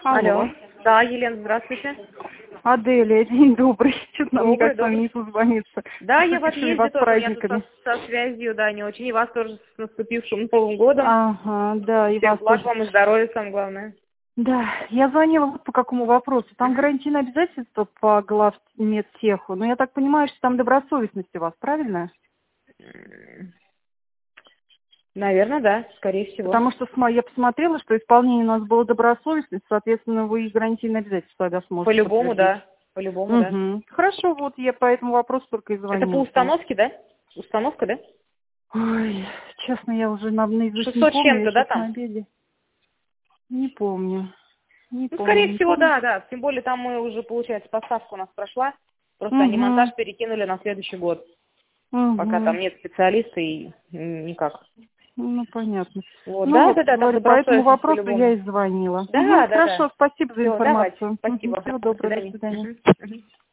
Алло. Алло. Да, Елена, здравствуйте. Аделия, день добрый. Что-то нам Добрый, никак с вами не созвониться. Да, я в Решили отъезде вас с тоже, у меня тут праздниками. со связью, да, не очень. И вас тоже с наступившим Новым годом. Ага, да, и Всех вас благ тоже. вам и здоровья, самое главное. Да, я звонила вот по какому вопросу. Там гарантийное обязательство по главмедтеху. Но я так понимаю, что там добросовестность у вас, правильно? Наверное, да, скорее всего. Потому что я посмотрела, что исполнение у нас было добросовестность, соответственно, вы и гарантийное обязательство тогда сможете По-любому, подтвердить. да. По-любому, да. Угу. Хорошо, вот я по этому вопросу только и Это по звонила. установке, да? Установка, да? Ой, честно, я уже наизусть не 600 с помню, я чем-то, да, сейчас на там? обеде. Не помню. Не Ну, помню, скорее не всего, помню. да, да. Тем более там мы уже, получается, поставка у нас прошла. Просто они Угу, монтаж перекинули на следующий год. Пока там угу. нет специалиста и никак. Ну, понятно. Вот, Ну, да, вот, да, да, там говорю, по этому добросовестность вопросу я по-любому. и звонила. Угу, Да, да, да. хорошо, спасибо за Все, давайте. информацию. Спасибо. Всего До доброго, до свидания. свидания. Мгм.